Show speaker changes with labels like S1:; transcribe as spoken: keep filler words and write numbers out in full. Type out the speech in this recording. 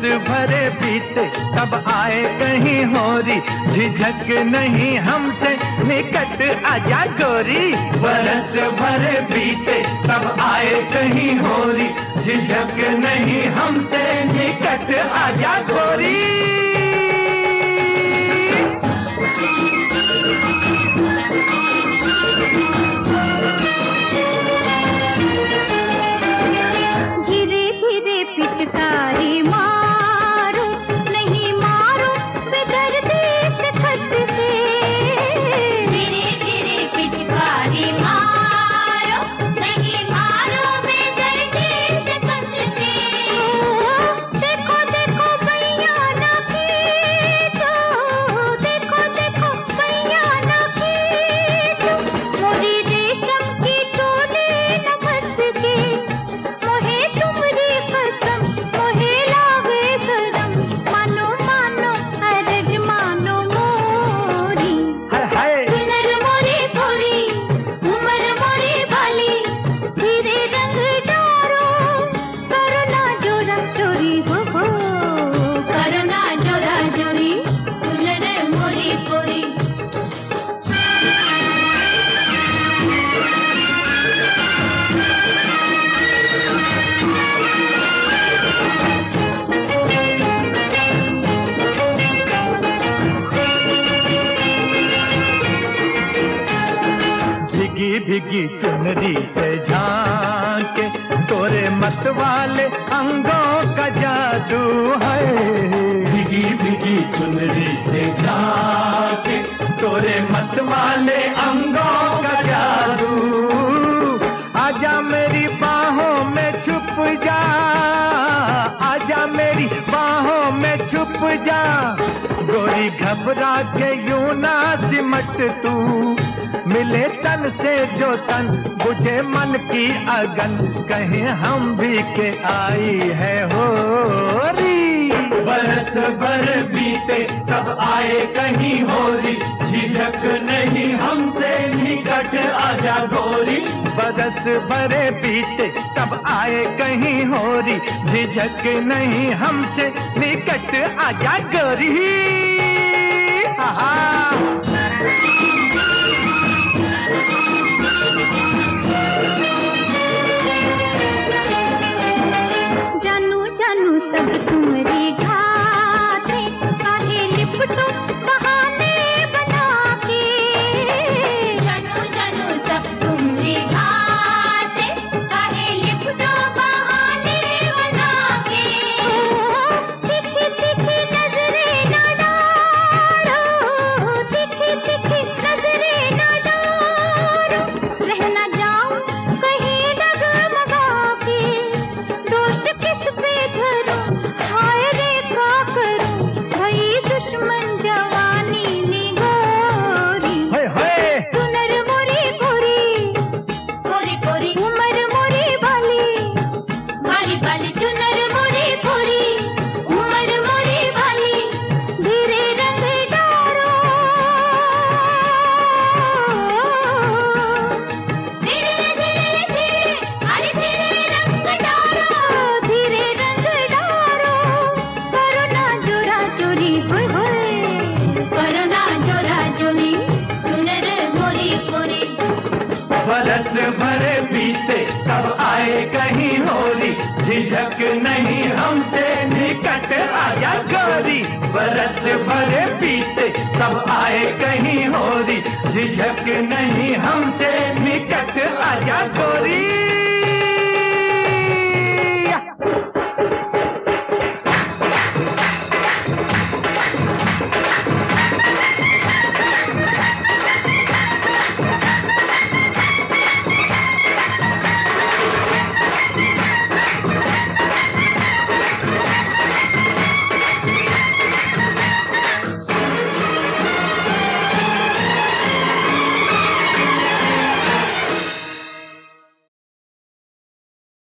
S1: भरे बीते कब आए कहीं होरी, झिझक नहीं हमसे निकट आजा गोरी। बरस भरे बीते कब आए कहीं होरी, झिझक नहीं हमसे निकट आजा गोरी।
S2: धीरे धीरे पिचकारी मारो, नहीं मारो बेदर्दी से खत से। धीरे धीरे पिचकारी मारो, नहीं मारो बेदर्दी से खत से। देखो देखो भैया ना खींचो, देखो देखो भैया ना खींचो, मोरी रेशम की चोली न फंस के। मोहे तुमरी कसम मोहे लागे शरम, मानो मानो हरज मानो मोरी।
S1: हाय हाय
S2: चुनर मोरी गोरी, उमर मोरी बाली, धीरे रंग डारो, करो ना जोरा चोरी हो हो, करो ना जोरा चोरी, चुनर मोरी गोरी।
S1: भीगी भीगी चुनरी से झांके तोरे मत वाले अंगों का जादू है। भीगी भीगी चुनरी से झांके तोरे मत वाले अंगों का जादू। आजा मेरी बाहों में छुप जा, आजा मेरी बाहों में छुप जा, गोरी घबरा के यूं ना सिमट तू। मिले तन से जो तन बुझे मन की अगन, कहीं हम भी के आई है होरी। बरस भर बीते कब आए कहीं होरी, झिझक नहीं हमसे निकट आजा गोरी। बरस भरे बीते कब आए कहीं होरी, झिझक नहीं हमसे निकट आजा गोरी। आहा
S2: जानू जानू सब तुम्हारी घाटे, काहे लिपटो बहाने बना के। जानू जानू सब तुम्हारी घाटे, काहे लिपटो बहाने बना के। तिखी तिखी नजरें न डालो, तिखी तिखी नजरें न डालो, रह न जाऊं कहीं डगमगा के। दोष किस पे धरूं, हाय रे का करूं, भई दुश्मन जवानी निगोरी।
S1: हाय हाय
S2: चुनर मोरी गोरी, गोरी गोरी उमर मोरी बाली, बाली बाली चुनर मोरी गोरी, उमर मोरी बाली, धीरे रंग डारो, धीरे धीरे धीरे अरे धीरे रंग डारो, धीरे रंग डारो, करो ना जोरा चोरी होय होय, करो ना जोरा चोरी, चुनर मोरी गोरी।
S1: बरस भरे बीते कब आए कहीं होली, झिझक नहीं हमसे निकट आजा गोरी। बरस भरे बीते कब आए कहीं होली, झिझक नहीं हमसे